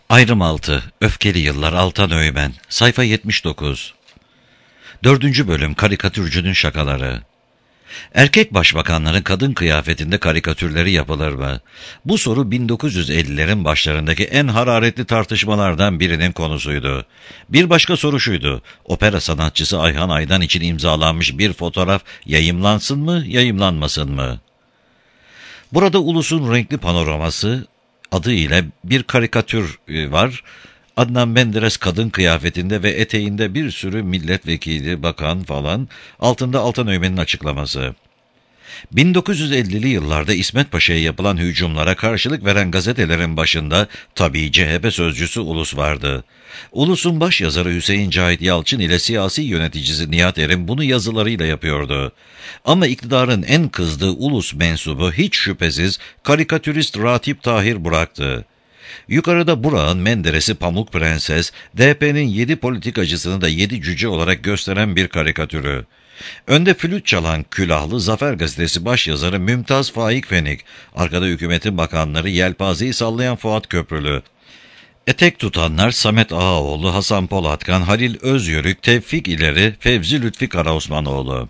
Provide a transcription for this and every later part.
Ayrım 6. Öfkeli Yıllar. Altan Öğmen. Sayfa 79. 4. Bölüm. Karikatürcünün şakaları. Erkek başbakanların kadın kıyafetinde karikatürleri yapılır mı? Bu soru 1950'lerin başlarındaki en hararetli tartışmalardan birinin konusuydu. Bir başka soru şuydu: opera sanatçısı Ayhan Aydan için imzalanmış bir fotoğraf yayımlansın mı, yayımlanmasın mı? Burada Ulus'un renkli panoraması adı ile bir karikatür var. Adnan Menderes kadın kıyafetinde ve eteğinde bir sürü milletvekili, bakan falan, altında Altan Öğmen'in açıklaması. 1950'li yıllarda İsmet Paşa'ya yapılan hücumlara karşılık veren gazetelerin başında tabii CHP sözcüsü Ulus vardı. Ulus'un başyazarı Hüseyin Cahit Yalçın ile siyasi yöneticisi Nihat Erim bunu yazılarıyla yapıyordu. Ama iktidarın en kızdığı Ulus mensubu hiç şüphesiz karikatürist Ratip Tahir Burak'tı. Yukarıda Burak'ın Menderes'i Pamuk Prenses, DP'nin 7 politikacısını da 7 cüce olarak gösteren bir karikatürü. Önde flüt çalan külahlı Zafer Gazetesi başyazarı Mümtaz Faik Fenik, arkada hükümetin bakanları yelpazeyi sallayan Fuat Köprülü. Etek tutanlar Samet Ağaoğlu, Hasan Polatkan, Halil Özyörük, Tevfik İleri, Fevzi Lütfi Karaosmanoğlu.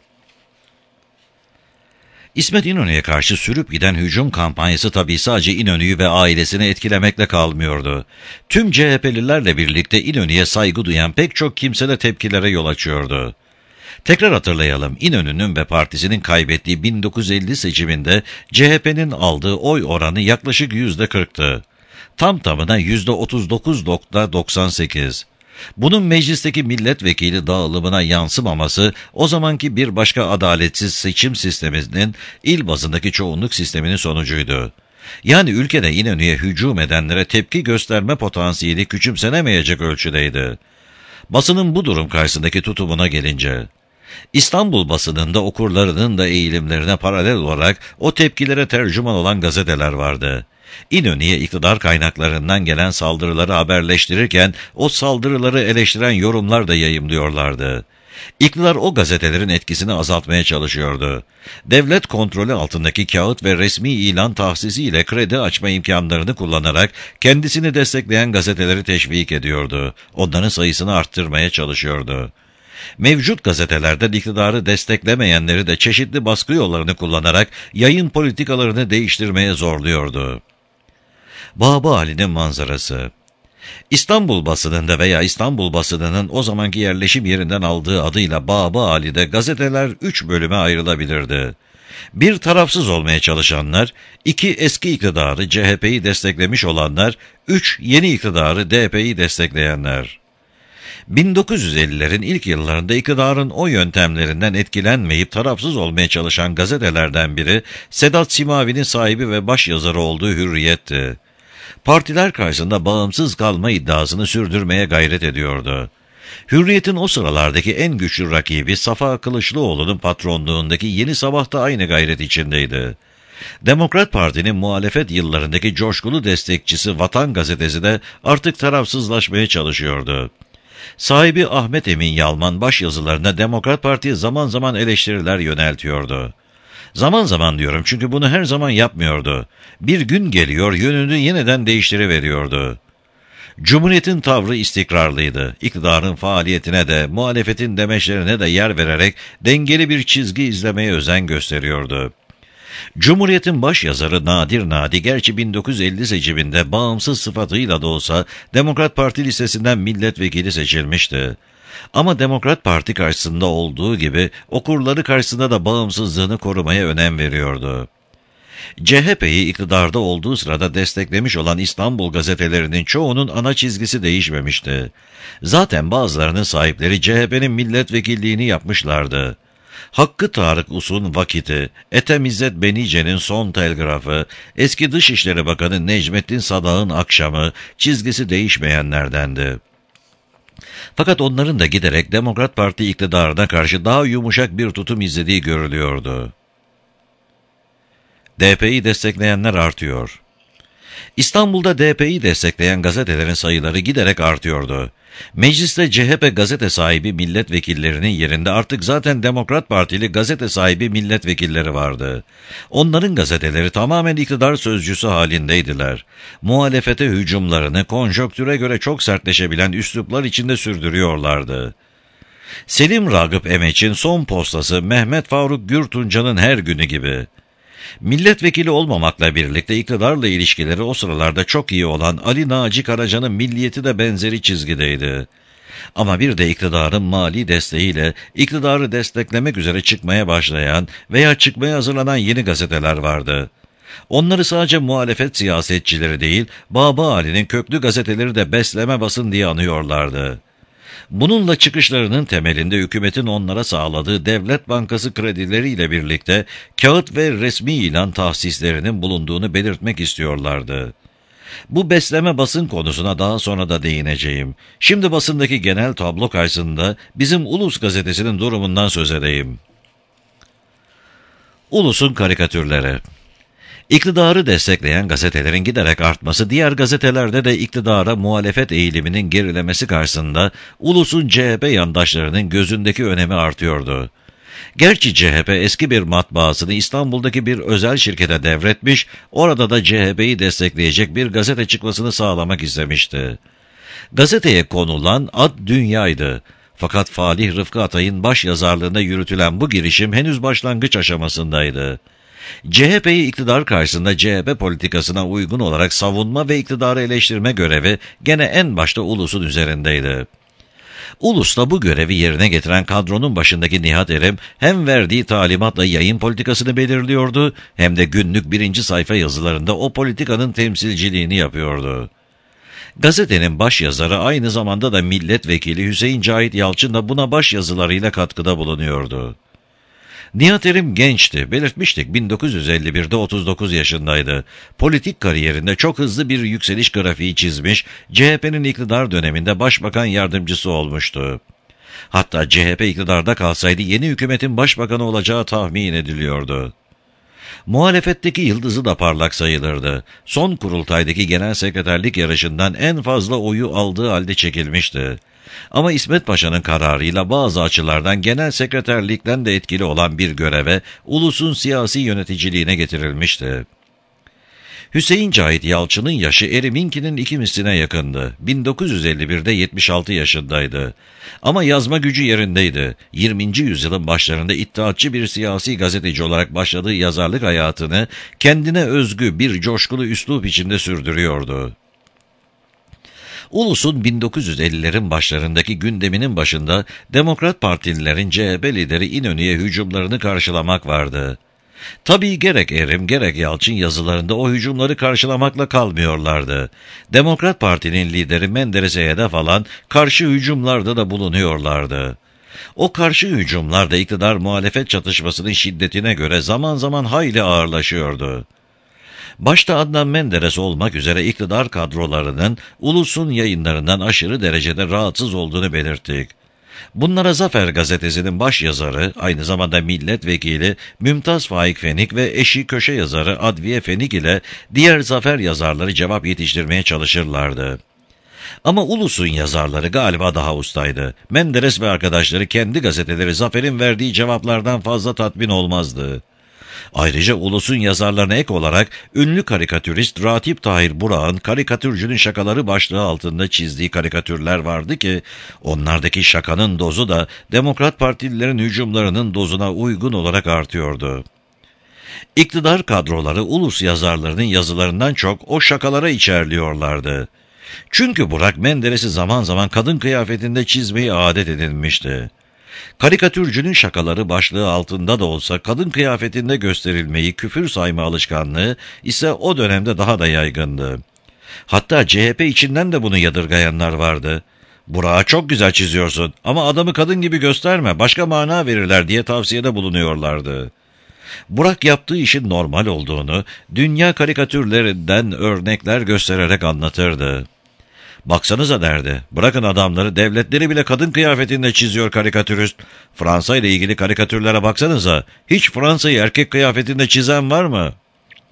İsmet İnönü'ye karşı sürüp giden hücum kampanyası tabii sadece İnönü'yü ve ailesini etkilemekle kalmıyordu. Tüm CHP'lilerle birlikte İnönü'ye saygı duyan pek çok kimse de tepkilere yol açıyordu. Tekrar hatırlayalım, İnönü'nün ve partisinin kaybettiği 1950 seçiminde CHP'nin aldığı oy oranı yaklaşık %40'tı. Tam tamına %39.98. Bunun meclisteki milletvekili dağılımına yansımaması, o zamanki bir başka adaletsiz seçim sisteminin il bazındaki çoğunluk sisteminin sonucuydu. Yani ülkede İnönü'ye hücum edenlere tepki gösterme potansiyeli küçümsenemeyecek ölçüdeydi. Basının bu durum karşısındaki tutumuna gelince, İstanbul basınında okurlarının da eğilimlerine paralel olarak o tepkilere tercüman olan gazeteler vardı. İnönü'ye iktidar kaynaklarından gelen saldırıları haberleştirirken o saldırıları eleştiren yorumlar da yayımlıyorlardı. İktidar o gazetelerin etkisini azaltmaya çalışıyordu. Devlet kontrolü altındaki kağıt ve resmi ilan tahsisiyle kredi açma imkanlarını kullanarak kendisini destekleyen gazeteleri teşvik ediyordu. Onların sayısını arttırmaya çalışıyordu. Mevcut gazetelerden iktidarı desteklemeyenleri de çeşitli baskı yollarını kullanarak yayın politikalarını değiştirmeye zorluyordu. Baba Ali'nin manzarası. İstanbul basınında veya İstanbul basınının o zamanki yerleşim yerinden aldığı adıyla Baba Ali'de gazeteler 3 bölüme ayrılabilirdi. 1 tarafsız olmaya çalışanlar, 2 eski iktidarı CHP'yi desteklemiş olanlar, 3 yeni iktidarı DP'yi destekleyenler. 1950'lerin ilk yıllarında iktidarın o yöntemlerinden etkilenmeyip tarafsız olmaya çalışan gazetelerden biri, Sedat Simavi'nin sahibi ve başyazarı olduğu Hürriyet'ti. Partiler karşısında bağımsız kalma iddiasını sürdürmeye gayret ediyordu. Hürriyet'in o sıralardaki en güçlü rakibi Safa Kılıçlıoğlu'nun patronluğundaki Yeni Sabah da aynı gayret içindeydi. Demokrat Parti'nin muhalefet yıllarındaki coşkulu destekçisi Vatan Gazetesi de artık tarafsızlaşmaya çalışıyordu. Sahibi Ahmet Emin Yalman başyazılarında Demokrat Parti'ye zaman zaman eleştiriler yöneltiyordu. Zaman zaman diyorum çünkü bunu her zaman yapmıyordu. Bir gün geliyor yönünü yeniden değiştiriveriyordu. Cumhuriyetin tavrı istikrarlıydı. İktidarın faaliyetine de, muhalefetin demeçlerine de yer vererek dengeli bir çizgi izlemeye özen gösteriyordu. Cumhuriyetin başyazarı Nadir Nadi gerçi 1950 seçiminde bağımsız sıfatıyla da olsa Demokrat Parti listesinden milletvekili seçilmişti. Ama Demokrat Parti karşısında olduğu gibi okurları karşısında da bağımsızlığını korumaya önem veriyordu. CHP'yi iktidarda olduğu sırada desteklemiş olan İstanbul gazetelerinin çoğunun ana çizgisi değişmemişti. Zaten bazılarının sahipleri CHP'nin milletvekilliğini yapmışlardı. Hakkı Tarık Us'un Vakit'i, Ethem İzzet Benice'nin Son Telgrafı, eski Dışişleri Bakanı Necmettin Sadık'ın Akşamı çizgisi değişmeyenlerdendi. Fakat onların da giderek Demokrat Parti iktidarına karşı daha yumuşak bir tutum izlediği görülüyordu. DP'yi destekleyenler artıyor. İstanbul'da DP'yi destekleyen gazetelerin sayıları giderek artıyordu. Mecliste CHP gazete sahibi milletvekillerinin yerinde artık zaten Demokrat Partili gazete sahibi milletvekilleri vardı. Onların gazeteleri tamamen iktidar sözcüsü halindeydiler. Muhalefete hücumlarını konjonktüre göre çok sertleşebilen üsluplar içinde sürdürüyorlardı. Selim Ragıp Emeç'in son postası Mehmet Faruk Gürtuncan'ın her günü gibi. Milletvekili olmamakla birlikte iktidarla ilişkileri o sıralarda çok iyi olan Ali Naci Karaca'nın milliyeti de benzeri çizgideydi. Ama bir de iktidarın mali desteğiyle iktidarı desteklemek üzere çıkmaya başlayan veya çıkmaya hazırlanan yeni gazeteler vardı. Onları sadece muhalefet siyasetçileri değil, Baba Ali'nin köklü gazeteleri de besleme basın diye anıyorlardı. Bununla çıkışlarının temelinde hükümetin onlara sağladığı Devlet Bankası kredileriyle birlikte kağıt ve resmi ilan tahsislerinin bulunduğunu belirtmek istiyorlardı. Bu besleme basın konusuna daha sonra da değineceğim. Şimdi basındaki genel tablo karşısında bizim Ulus gazetesinin durumundan söz edeyim. Ulus'un karikatürleri. İktidarı destekleyen gazetelerin giderek artması, diğer gazetelerde de iktidara muhalefet eğiliminin gerilemesi karşısında Ulus'un CHP yandaşlarının gözündeki önemi artıyordu. Gerçi CHP eski bir matbaasını İstanbul'daki bir özel şirkete devretmiş, orada da CHP'yi destekleyecek bir gazete çıkmasını sağlamak istemişti. Gazeteye konulan ad Dünya'ydı. Fakat Falih Rıfkı Atay'ın baş yazarlığında yürütülen bu girişim henüz başlangıç aşamasındaydı. CHP'yi iktidar karşısında CHP politikasına uygun olarak savunma ve iktidarı eleştirme görevi gene en başta Ulus'un üzerindeydi. Ulus'ta bu görevi yerine getiren kadronun başındaki Nihat Erim hem verdiği talimatla yayın politikasını belirliyordu hem de günlük birinci sayfa yazılarında o politikanın temsilciliğini yapıyordu. Gazetenin baş yazarı aynı zamanda da milletvekili Hüseyin Cahit Yalçın da buna baş yazılarıyla katkıda bulunuyordu. Nihat Erim gençti, belirtmiştik, 1951'de 39 yaşındaydı. Politik kariyerinde çok hızlı bir yükseliş grafiği çizmiş, CHP'nin iktidar döneminde başbakan yardımcısı olmuştu. Hatta CHP iktidarda kalsaydı yeni hükümetin başbakanı olacağı tahmin ediliyordu. Muhalefetteki yıldızı da parlak sayılırdı. Son kurultaydaki genel sekreterlik yarışından en fazla oyu aldığı halde çekilmişti. Ama İsmet Paşa'nın kararıyla bazı açılardan genel sekreterlikten de etkili olan bir göreve Ulus'un siyasi yöneticiliğine getirilmişti. Hüseyin Cahit Yalçın'ın yaşı Erim'inkinin 2 misline yakındı. 1951'de 76 yaşındaydı. Ama yazma gücü yerindeydi. 20. yüzyılın başlarında iddiatçı bir siyasi gazeteci olarak başladığı yazarlık hayatını kendine özgü bir coşkulu üslup içinde sürdürüyordu. Ulus'un 1950'lerin başlarındaki gündeminin başında Demokrat Partililerin CHP lideri İnönü'ye hücumlarını karşılamak vardı. Tabii gerek Erim gerek Yalçın yazılarında o hücumları karşılamakla kalmıyorlardı. Demokrat Parti'nin lideri Menderes'e hedef alan karşı hücumlarda da bulunuyorlardı. O karşı hücumlar da iktidar muhalefet çatışmasının şiddetine göre zaman zaman hayli ağırlaşıyordu. Başta Adnan Menderes olmak üzere iktidar kadrolarının Ulus'un yayınlarından aşırı derecede rahatsız olduğunu belirttik. Bunlara Zafer gazetesinin baş yazarı, aynı zamanda milletvekili Mümtaz Faik Fenik ve eşi köşe yazarı Adviye Fenik ile diğer Zafer yazarları cevap yetiştirmeye çalışırlardı. Ama Ulus'un yazarları galiba daha ustaydı. Menderes ve arkadaşları kendi gazeteleri Zafer'in verdiği cevaplardan fazla tatmin olmazdı. Ayrıca Ulus'un yazarlarına ek olarak ünlü karikatürist Ratip Tahir Burak'ın Karikatürcünün Şakaları başlığı altında çizdiği karikatürler vardı ki onlardaki şakanın dozu da Demokrat Partililerin hücumlarının dozuna uygun olarak artıyordu. İktidar kadroları Ulus yazarlarının yazılarından çok o şakalara içerliyorlardı. Çünkü Burak Menderes'i zaman zaman kadın kıyafetinde çizmeyi adet edinmişti. Karikatürcünün şakaları başlığı altında da olsa kadın kıyafetinde gösterilmeyi küfür sayma alışkanlığı ise o dönemde daha da yaygındı. Hatta CHP içinden de bunu yadırgayanlar vardı. "Burak'ı çok güzel çiziyorsun ama adamı kadın gibi gösterme, başka mana verirler" diye tavsiyede bulunuyorlardı. Burak yaptığı işin normal olduğunu dünya karikatürlerinden örnekler göstererek anlatırdı. "Baksanıza" derdi, "bırakın adamları, devletleri bile kadın kıyafetinde çiziyor karikatürist. Fransa ile ilgili karikatürlere baksanıza, hiç Fransa'yı erkek kıyafetinde çizen var mı?"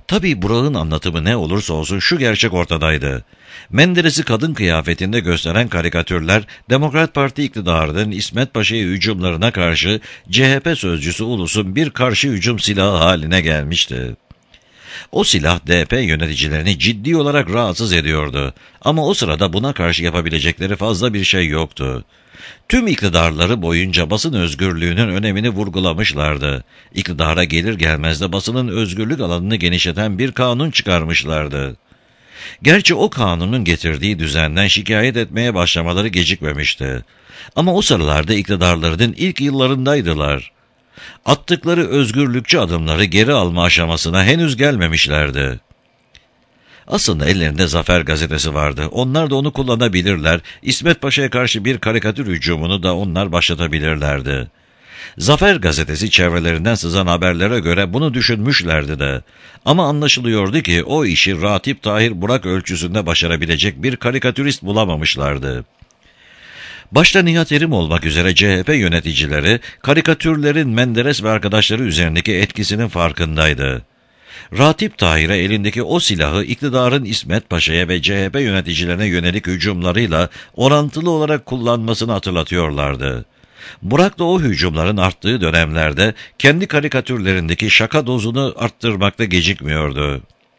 Tabii Burak'ın anlatımı ne olursa olsun şu gerçek ortadaydı. Menderes'i kadın kıyafetinde gösteren karikatürler, Demokrat Parti iktidarının İsmet Paşa'ya hücumlarına karşı CHP sözcüsü Ulus'un bir karşı hücum silahı haline gelmişti. O silah DP yöneticilerini ciddi olarak rahatsız ediyordu. Ama o sırada buna karşı yapabilecekleri fazla bir şey yoktu. Tüm iktidarları boyunca basın özgürlüğünün önemini vurgulamışlardı. İktidara gelir gelmez de basının özgürlük alanını genişleten bir kanun çıkarmışlardı. Gerçi o kanunun getirdiği düzenden şikayet etmeye başlamaları gecikmemişti. Ama o sıralarda iktidarlarının ilk yıllarındaydılar. Attıkları özgürlükçü adımları geri alma aşamasına henüz gelmemişlerdi. Aslında ellerinde Zafer gazetesi vardı. Onlar da onu kullanabilirler. İsmet Paşa'ya karşı bir karikatür hücumunu da onlar başlatabilirlerdi. Zafer gazetesi çevrelerinden sızan haberlere göre bunu düşünmüşlerdi de. Ama anlaşılıyordu ki o işi Ratip Tahir Burak ölçüsünde başarabilecek bir karikatürist bulamamışlardı. Başta Nihat Erim olmak üzere CHP yöneticileri karikatürlerin Menderes ve arkadaşları üzerindeki etkisinin farkındaydı. Ratip Tahir'e elindeki o silahı iktidarın İsmet Paşa'ya ve CHP yöneticilerine yönelik hücumlarıyla orantılı olarak kullanmasını hatırlatıyorlardı. Burak da o hücumların arttığı dönemlerde kendi karikatürlerindeki şaka dozunu arttırmakta gecikmiyordu.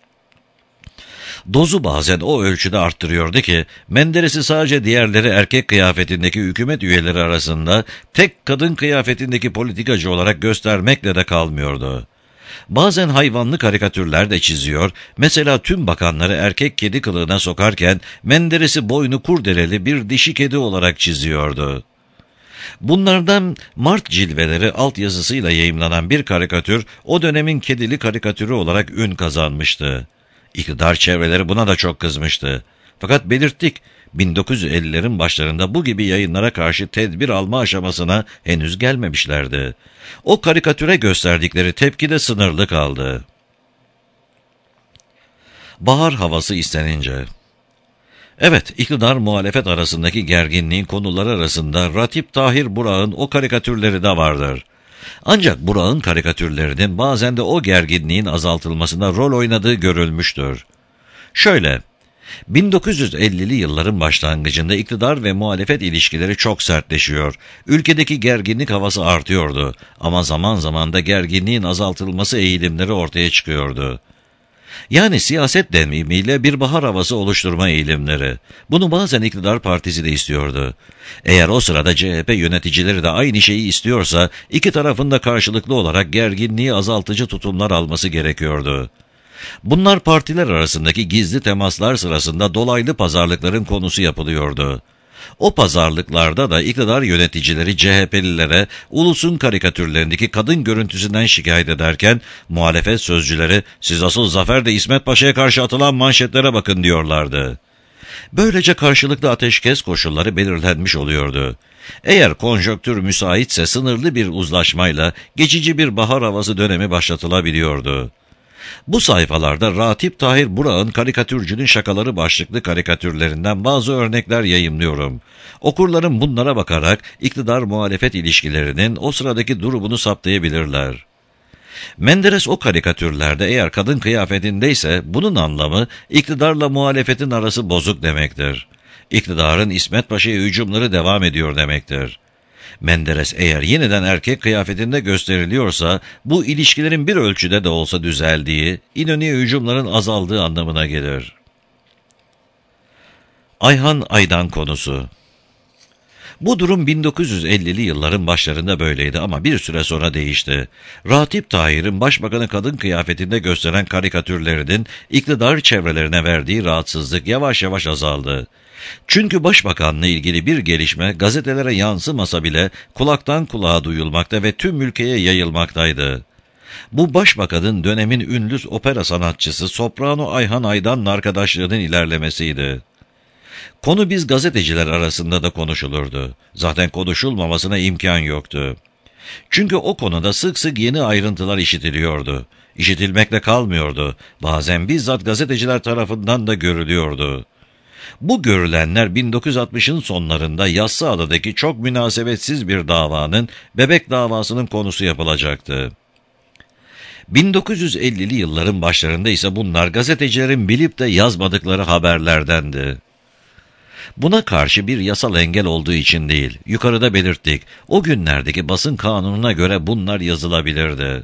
Dozu bazen o ölçüde arttırıyordu ki Menderes'i sadece diğerleri erkek kıyafetindeki hükümet üyeleri arasında tek kadın kıyafetindeki politikacı olarak göstermekle de kalmıyordu. Bazen hayvanlı karikatürler de çiziyor, mesela tüm bakanları erkek kedi kılığına sokarken Menderes'i boynu kurdeleli bir dişi kedi olarak çiziyordu. Bunlardan Mart cilveleri altyazısıyla yayımlanan bir karikatür o dönemin kedili karikatürü olarak ün kazanmıştı. İktidar çevreleri buna da çok kızmıştı. Fakat belirttik, 1950'lerin başlarında bu gibi yayınlara karşı tedbir alma aşamasına henüz gelmemişlerdi. O karikatüre gösterdikleri tepki de sınırlı kaldı. Bahar havası istenince. Evet, iktidar muhalefet arasındaki gerginliğin konuları arasında Ratip Tahir Burak'ın o karikatürleri de vardır. Ancak Burak'ın karikatürlerinin bazen de o gerginliğin azaltılmasında rol oynadığı görülmüştür. Şöyle, 1950'li yılların başlangıcında iktidar ve muhalefet ilişkileri çok sertleşiyor. Ülkedeki gerginlik havası artıyordu ama zaman zaman da gerginliğin azaltılması eğilimleri ortaya çıkıyordu. Yani siyaset deneyimiyle bir bahar havası oluşturma eğilimleri. Bunu bazen iktidar partisi de istiyordu. Eğer o sırada CHP yöneticileri de aynı şeyi istiyorsa, iki tarafın da karşılıklı olarak gerginliği azaltıcı tutumlar alması gerekiyordu. Bunlar partiler arasındaki gizli temaslar sırasında dolaylı pazarlıkların konusu yapılıyordu. O pazarlıklarda da iktidar yöneticileri CHP'lilere ulusun karikatürlerindeki kadın görüntüsünden şikayet ederken muhalefet sözcüleri siz asıl Zafer'de İsmet Paşa'ya karşı atılan manşetlere bakın diyorlardı. Böylece karşılıklı ateşkes koşulları belirlenmiş oluyordu. Eğer konjonktür müsaitse sınırlı bir uzlaşmayla geçici bir bahar havası dönemi başlatılabiliyordu. Bu sayfalarda Ratip Tahir Burak'ın karikatürcünün şakaları başlıklı karikatürlerinden bazı örnekler yayımlıyorum. Okurların bunlara bakarak iktidar-muhalefet ilişkilerinin o sıradaki durumunu saptayabilirler. Menderes o karikatürlerde eğer kadın kıyafetindeyse bunun anlamı iktidarla muhalefetin arası bozuk demektir. İktidarın İsmet Paşa'ya hücumları devam ediyor demektir. Menderes eğer yeniden erkek kıyafetinde gösteriliyorsa bu ilişkilerin bir ölçüde de olsa düzeldiği, İnönü'ye hücumların azaldığı anlamına gelir. Ayhan Aydan konusu. Bu durum 1950'li yılların başlarında böyleydi ama bir süre sonra değişti. Ratip Tahir'in başbakanı kadın kıyafetinde gösteren karikatürlerinin iktidar çevrelerine verdiği rahatsızlık yavaş yavaş azaldı. Çünkü başbakanla ilgili bir gelişme gazetelere yansımasa bile kulaktan kulağa duyulmakta ve tüm ülkeye yayılmaktaydı. Bu başbakanın dönemin ünlü opera sanatçısı soprano Ayhan Aydan'la arkadaşlığının ilerlemesiydi. Konu biz gazeteciler arasında da konuşulurdu. Zaten konuşulmamasına imkan yoktu. Çünkü o konuda sık sık yeni ayrıntılar işitiliyordu. İşitilmekle kalmıyordu. Bazen bizzat gazeteciler tarafından da görülüyordu. Bu görülenler 1960'ın sonlarında Yassıada'daki çok münasebetsiz bir davanın, bebek davasının konusu yapılacaktı. 1950'li yılların başlarında ise bunlar gazetecilerin bilip de yazmadıkları haberlerdendi. Buna karşı bir yasal engel olduğu için değil, yukarıda belirttik, o günlerdeki basın kanununa göre bunlar yazılabilirdi.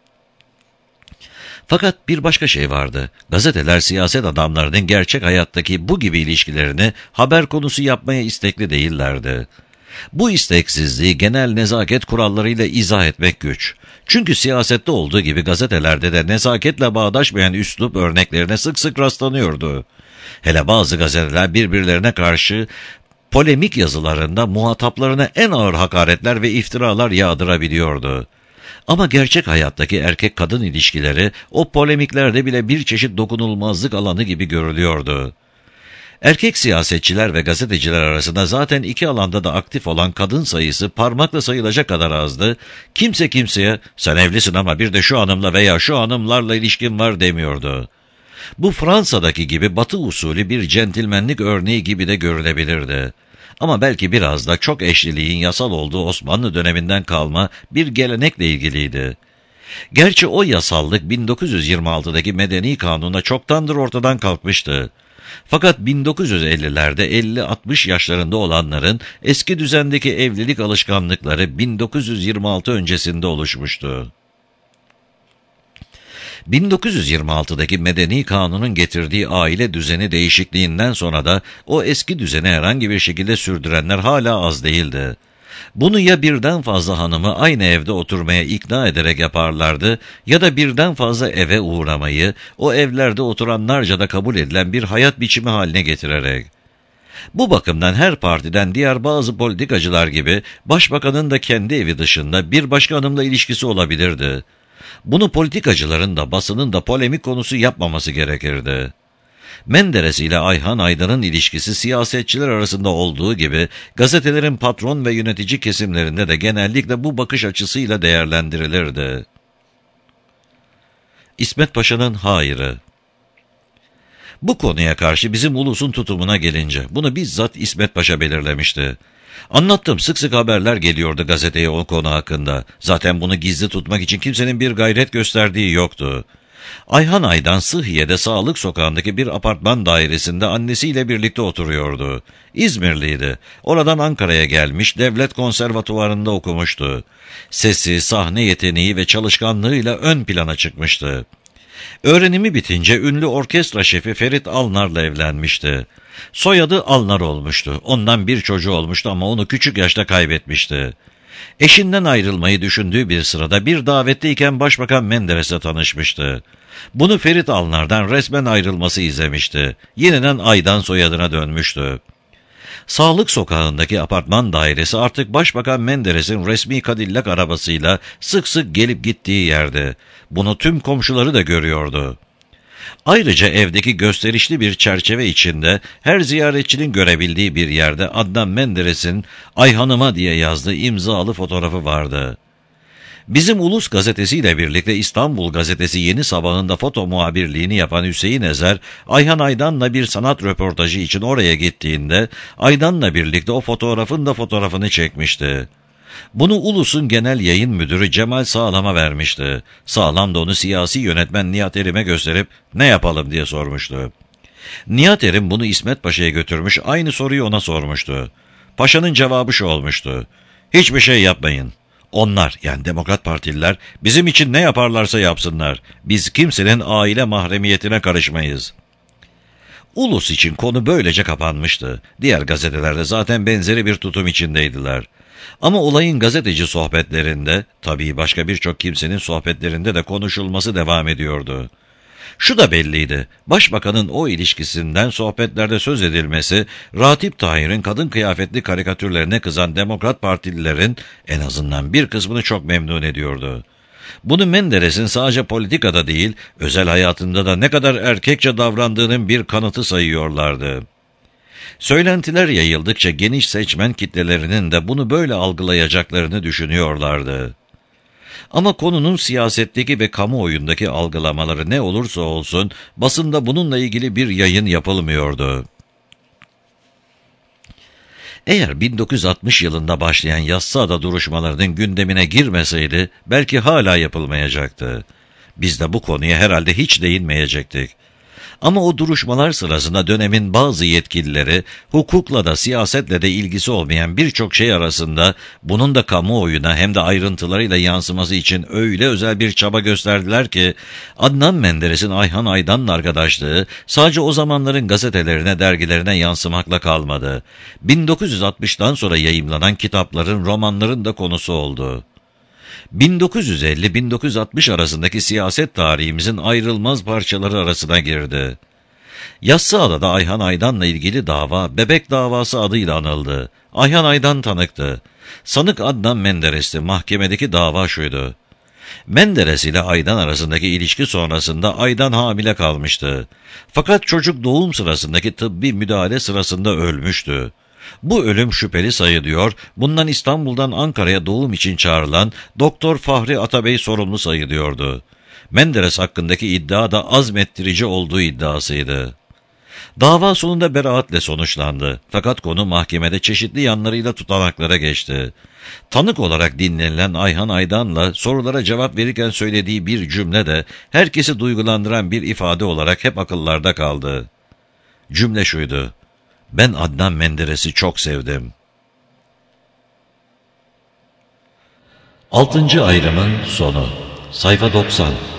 Fakat bir başka şey vardı. Gazeteler siyaset adamlarının gerçek hayattaki bu gibi ilişkilerini haber konusu yapmaya istekli değillerdi. Bu isteksizliği genel nezaket kurallarıyla izah etmek güç. Çünkü siyasette olduğu gibi gazetelerde de nezaketle bağdaşmayan üslup örneklerine sık sık rastlanıyordu. Hele bazı gazeteler birbirlerine karşı polemik yazılarında muhataplarına en ağır hakaretler ve iftiralar yağdırabiliyordu. Ama gerçek hayattaki erkek-kadın ilişkileri o polemiklerde bile bir çeşit dokunulmazlık alanı gibi görülüyordu. Erkek siyasetçiler ve gazeteciler arasında zaten iki alanda da aktif olan kadın sayısı parmakla sayılacak kadar azdı. Kimse kimseye "sen evlisin ama bir de şu hanımla veya şu hanımlarla ilişkin var" demiyordu. Bu Fransa'daki gibi Batı usulü bir centilmenlik örneği gibi de görülebilirdi. Ama belki biraz da çok eşliliğin yasal olduğu Osmanlı döneminden kalma bir gelenekle ilgiliydi. Gerçi o yasallık 1926'daki Medeni Kanun'la çoktandır ortadan kalkmıştı. Fakat 1950'lerde 50-60 yaşlarında olanların eski düzendeki evlilik alışkanlıkları 1926 öncesinde oluşmuştu. 1926'daki Medeni Kanun'un getirdiği aile düzeni değişikliğinden sonra da o eski düzeni herhangi bir şekilde sürdürenler hala az değildi. Bunu ya birden fazla hanımı aynı evde oturmaya ikna ederek yaparlardı ya da birden fazla eve uğramayı o evlerde oturanlarca da kabul edilen bir hayat biçimi haline getirerek. Bu bakımdan her partiden diğer bazı politikacılar gibi başbakanın da kendi evi dışında bir başka hanımla ilişkisi olabilirdi. Bunu politikacıların da basının da polemik konusu yapmaması gerekirdi. Menderes ile Ayhan Aydan'ın ilişkisi siyasetçiler arasında olduğu gibi gazetelerin patron ve yönetici kesimlerinde de genellikle bu bakış açısıyla değerlendirilirdi. İsmet Paşa'nın hayrı. Bu konuya karşı bizim ulusun tutumuna gelince bunu bizzat İsmet Paşa belirlemişti. Anlattım, sık sık haberler geliyordu gazeteye o konu hakkında. Zaten bunu gizli tutmak için kimsenin bir gayret gösterdiği yoktu. Ayhan Aydan Sıhhiye'de Sağlık Sokağı'ndaki bir apartman dairesinde annesiyle birlikte oturuyordu. İzmirliydi. Oradan Ankara'ya gelmiş, devlet konservatuvarında okumuştu. Sesi, sahne yeteneği ve çalışkanlığıyla ön plana çıkmıştı. Öğrenimi bitince ünlü orkestra şefi Ferit Alnar'la evlenmişti. Soyadı Alnar olmuştu. Ondan bir çocuğu olmuştu ama onu küçük yaşta kaybetmişti. Eşinden ayrılmayı düşündüğü bir sırada bir davetteyken Başbakan Menderes'le tanışmıştı. Bunu Ferit Alnar'dan resmen ayrılması izlemişti. Yeniden Aydan soyadına dönmüştü. Sağlık Sokağı'ndaki apartman dairesi artık Başbakan Menderes'in resmi Cadillac arabasıyla sık sık gelip gittiği yerdi. Bunu tüm komşuları da görüyordu. Ayrıca evdeki gösterişli bir çerçeve içinde her ziyaretçinin görebildiği bir yerde Adnan Menderes'in "Ayhan'ıma" diye yazdığı imzalı fotoğrafı vardı. Bizim Ulus gazetesiyle birlikte İstanbul Gazetesi Yeni Sabah'ında foto muhabirliğini yapan Hüseyin Ezer, Ayhan Aydan'la bir sanat röportajı için oraya gittiğinde Aydan'la birlikte o fotoğrafın da fotoğrafını çekmişti. Bunu Ulus'un genel yayın müdürü Cemal Sağlam'a vermişti. Sağlam da onu siyasi yönetmen Nihat Erim'e gösterip "ne yapalım" diye sormuştu. Nihat Erim bunu İsmet Paşa'ya götürmüş, aynı soruyu ona sormuştu. Paşa'nın cevabı şu olmuştu: "Hiçbir şey yapmayın. Onlar, yani Demokrat Partililer, bizim için ne yaparlarsa yapsınlar. Biz kimsenin aile mahremiyetine karışmayız." Ulus için konu böylece kapanmıştı. Diğer gazetelerde zaten benzeri bir tutum içindeydiler. Ama olayın gazeteci sohbetlerinde, tabii başka birçok kimsenin sohbetlerinde de konuşulması devam ediyordu. Şu da belliydi, Başbakanın o ilişkisinden sohbetlerde söz edilmesi, Ratip Tahir'in kadın kıyafetli karikatürlerine kızan Demokrat Partililerin en azından bir kısmını çok memnun ediyordu. Bunu Menderes'in sadece politikada değil, özel hayatında da ne kadar erkekçe davrandığının bir kanıtı sayıyorlardı. Söylentiler yayıldıkça geniş seçmen kitlelerinin de bunu böyle algılayacaklarını düşünüyorlardı. Ama konunun siyasetteki ve kamuoyundaki algılamaları ne olursa olsun basında bununla ilgili bir yayın yapılmıyordu. Eğer 1960 yılında başlayan Yassıada duruşmalarının gündemine girmeseydi belki hala yapılmayacaktı. Biz de bu konuya herhalde hiç değinmeyecektik. Ama o duruşmalar sırasında dönemin bazı yetkilileri, hukukla da siyasetle de ilgisi olmayan birçok şey arasında bunun da kamuoyuna hem de ayrıntılarıyla yansıması için öyle özel bir çaba gösterdiler ki, Adnan Menderes'in Ayhan Aydan'la arkadaşlığı sadece o zamanların gazetelerine, dergilerine yansımakla kalmadı. 1960'tan sonra yayımlanan kitapların, romanların da konusu oldu. 1950-1960 arasındaki siyaset tarihimizin ayrılmaz parçaları arasına girdi. Yassıada'da Ayhan Aydan'la ilgili dava, Bebek davası adıyla anıldı. Ayhan Aydan tanıktı. Sanık Adnan Menderes'ti. Mahkemedeki dava şuydu: Menderes ile Aydan arasındaki ilişki sonrasında Aydan hamile kalmıştı. Fakat çocuk doğum sırasındaki tıbbi müdahale sırasında ölmüştü. Bu ölüm şüpheli sayılıyor, bundan İstanbul'dan Ankara'ya doğum için çağrılan Doktor Fahri Atabey sorumlu sayılıyordu. Menderes hakkındaki iddia da azmettirici olduğu iddiasıydı. Dava sonunda beraatle sonuçlandı. Fakat konu mahkemede çeşitli yanlarıyla tutanaklara geçti. Tanık olarak dinlenilen Ayhan Aydan'la sorulara cevap verirken söylediği bir cümle de herkesi duygulandıran bir ifade olarak hep akıllarda kaldı. Cümle şuydu: "Ben Adnan Menderes'i çok sevdim." 6. ayrımın sonu. Sayfa 90.